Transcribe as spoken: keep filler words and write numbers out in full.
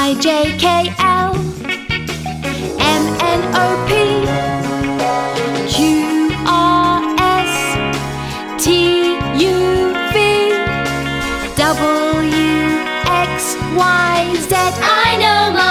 I, J, K, L, M, N, O, P, Q, R, S, T, U, V, W, X, Y, Z. I know my